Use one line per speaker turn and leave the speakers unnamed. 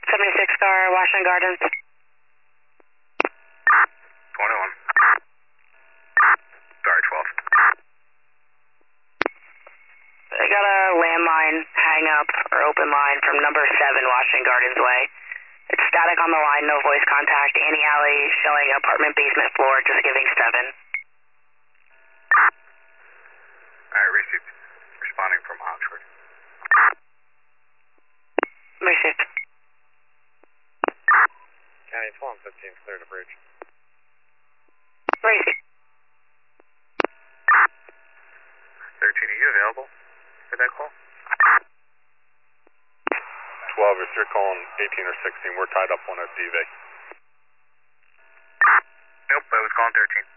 76 car, Washington Gardens.
21. Sorry, 12.
I got a landline hang up or open line from number 7 Washington Gardens Way. It's static on the line, no voice contact. Annie Alley showing apartment basement floor, just giving 7.
Alright, received. Responding from Oxford.
Received.
County 12 15, clear to bridge.
Received.
13, are you available for that call?
12, if you're calling 18 or 16, we're tied up on a DV.
Nope, I was calling 13.